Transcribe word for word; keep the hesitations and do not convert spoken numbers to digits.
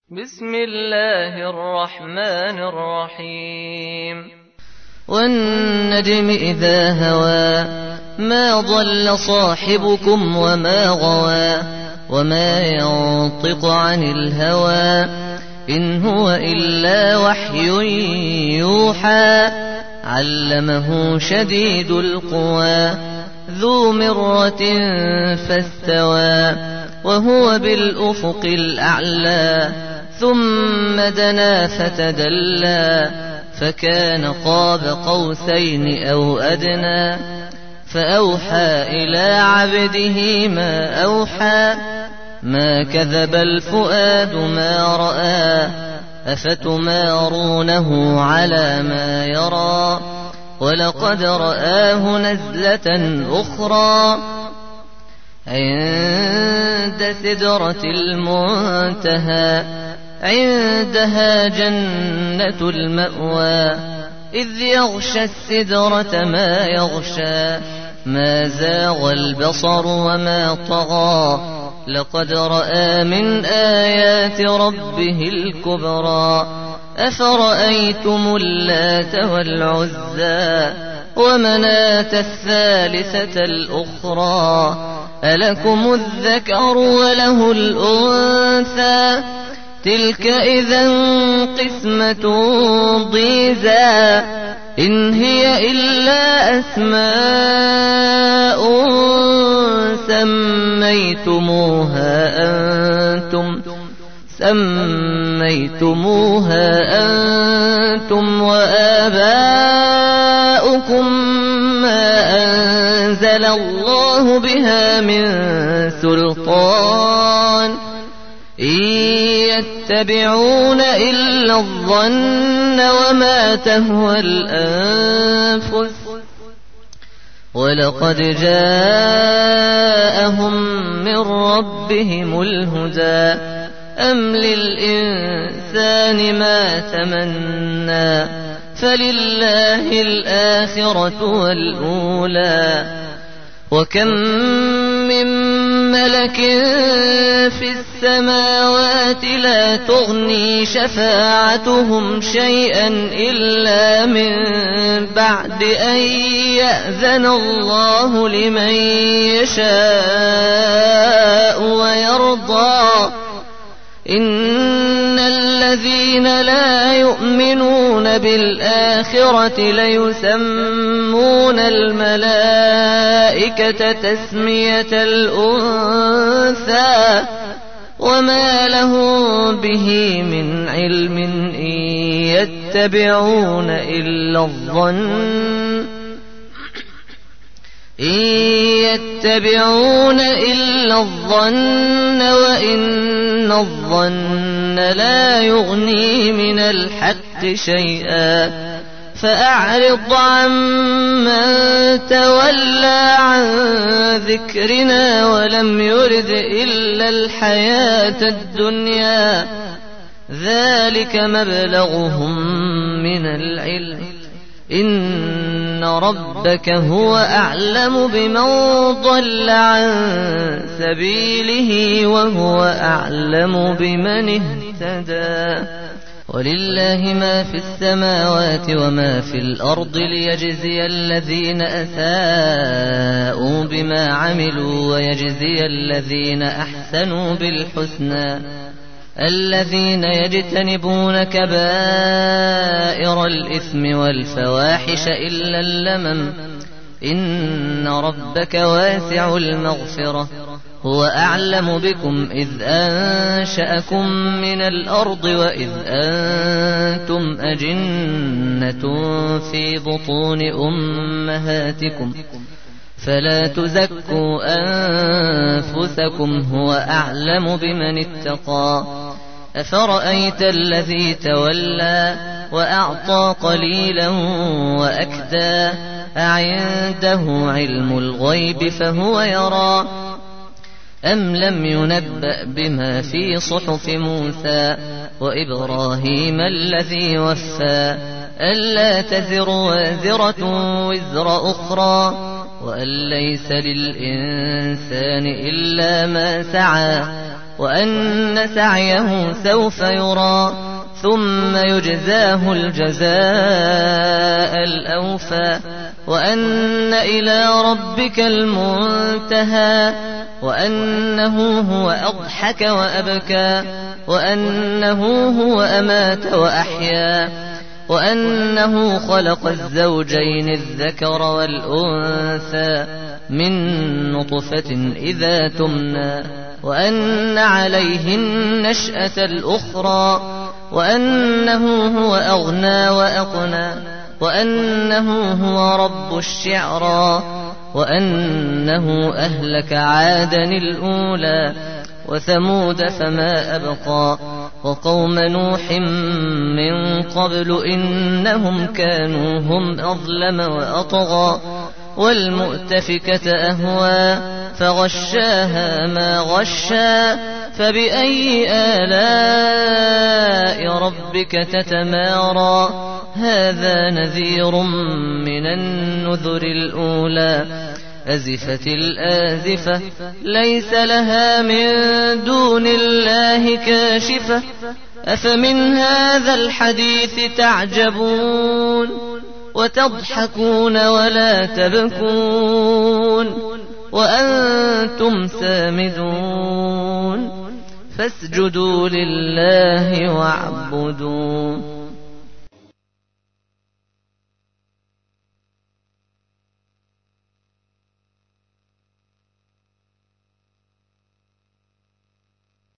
بسم الله الرحمن الرحيم. والنجم إذا هوى ما ضل صاحبكم وما غوى وما ينطق عن الهوى إن هو إلا وحي يوحى علمه شديد القوى ذو مرة فاستوى وهو بالأفق الأعلى ثم دنا فتدلى فكان قاب قوسين أو أدنى فأوحى إلى عبده ما أوحى ما كذب الفؤاد ما رأى أفتمارونه على ما يرى ولقد رآه نزلة أخرى عند سدرة المنتهى عندها جنة المأوى إذ يغشى السدرة ما يغشى ما زاغ البصر وما طغى لقد رأى من آيات ربه الكبرى أفرأيتم اللات والعزى ومناة الثالثة الأخرى ألكم الذكر وله الأنثى تلك إذا قسمة ضيزى إن هي إلا أسماء سميتموها أنتم سميتموها أنتم وآباؤكم ما أنزل الله بها من سلطان إن يتبعون إلا الظن وما تهوى الأنفس ولقد جاءهم من ربهم الهدى أم للإنسان ما تمنى فلله الآخرة والأولى وكم من ملك في السماوات لا تغني شفاعتهم شيئا إلا من بعد أن يأذن الله لمن يشاء ويرضى إن الذين لا يؤمنون بالآخرة ليسمون الملائكة تسمية الأنثى وما لهم به من علم إن يتبعون إلا الظن إن يتبعون إلا الظن وإن الظن لا يغني من الحق شيئا فأعرض عمن تولى عن ذكرنا ولم يرد إلا الحياة الدنيا ذلك مبلغهم من العلم إن ربك هو أعلم بمن ضل عن سبيله وهو أعلم بمن اهتدى ولله ما في السماوات وما في الأرض ليجزي الذين أساءوا بما عملوا ويجزي الذين أحسنوا بالحسنى الذين يجتنبون كبائر الإثم والفواحش إلا اللمم إن ربك واسع المغفرة هو أعلم بكم إذ أنشأكم من الأرض وإذ أنتم أجنة في بطون أمهاتكم فلا تزكوا أنفسكم هو أعلم بمن اتقى أفرأيت الذي تولى وأعطى قليلا وأكدى أعنده علم الغيب فهو يرى أم لم ينبأ بما في صحف موسى وإبراهيم الذي وفى ألا تزر وازرة وزر أخرى وأن ليس للإنسان إلا ما سعى وأن سعيه سوف يرى ثم يجزاه الجزاء الأوفى وأن إلى ربك المنتهى وأنه هو أضحك وأبكى وأنه هو أمات وأحيا وأنه خلق الزوجين الذكر والأنثى من نطفة إذا تمنى وأن عليه النشأة الأخرى وأنه هو أغنى وأقنى وأنه هو رب الشعرى وأنه أهلك عادا الأولى وثمود فما أبقى وقوم نوح من قبل إنهم كانوا هم أظلم وأطغى والمؤتفكة أهوى فغشاها ما غشا فبأي آلاء ربك تتمارى هذا نذير من النذر الأولى أزفت الآزفة ليس لها من دون الله كاشفة أفمن هذا الحديث تعجبون وتضحكون ولا تبكون وأنتم سامدون فاسجدوا لله واعبدوا